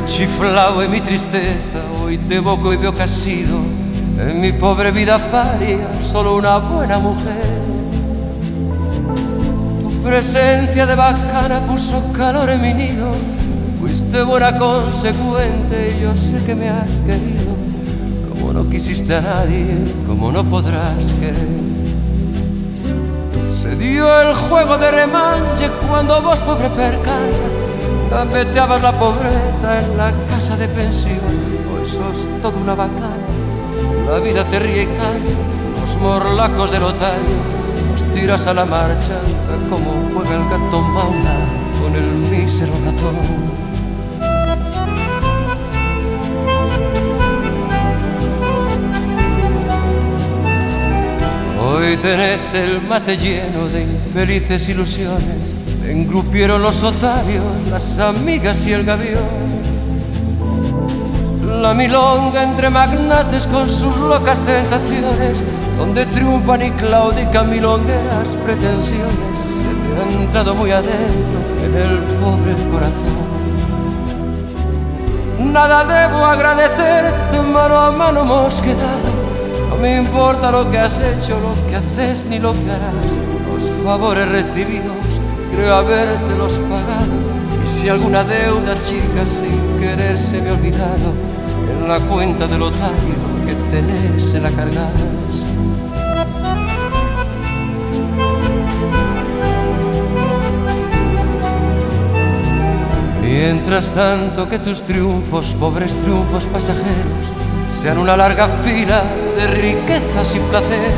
Chiflao en mi tristeza, hoy te evoco y veo que has sido en mi pobre vida paria solo una buena mujer. Tu presencia de bacana puso calor en mi nido, fuiste buena, consecuente, y yo sé que me has querido como no quisiste a nadie, como no podrás querer. Se dio el juego de remanche cuando vos, pobre percanta, gambeteabas la pobreza en la casa de pensión. Hoy sos toda una bacana, la vida te ríe y canta, los morlacos del otario los tiras a la marcha, como juega el gato maula con el mísero ratón. Hoy tenés el mate lleno de infelices ilusiones, engrupieron los otarios, las amigas y el gavión. La milonga entre magnates con sus locas tentaciones, donde triunfan y claudican milongueras pretensiones, se te ha entrado muy adentro en el pobre corazón. Nada debo agradecerte, mano a mano hemos quedado. No me importa lo que has hecho, lo que haces ni lo que harás. Los favores recibidos creo habértelos pagado, y si alguna deuda chica sin querer se me ha olvidado, en la cuenta del otario que tenés se la cargas. Mientras tanto que tus triunfos, pobres triunfos pasajeros, sean una larga fila de riquezas y placer.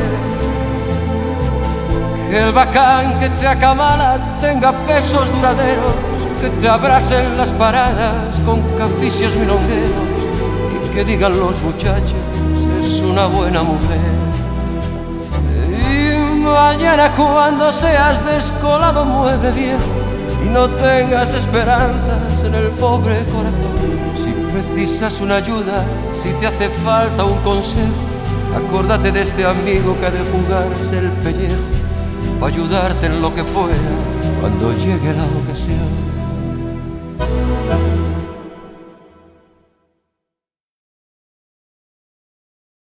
Que el bacán que te acamala tenga pesos duraderos, que te abracen las paradas con caficios milongueros, y que digan los muchachos, es una buena mujer. Y mañana cuando seas descolado mueble viejo y no tengas esperanzas en el pobre corazón, si precisas una ayuda, si te hace falta un consejo, acórdate de este amigo que ha de jugarse el pellejo para ayudarte en lo que pueda cuando llegue la ocasión.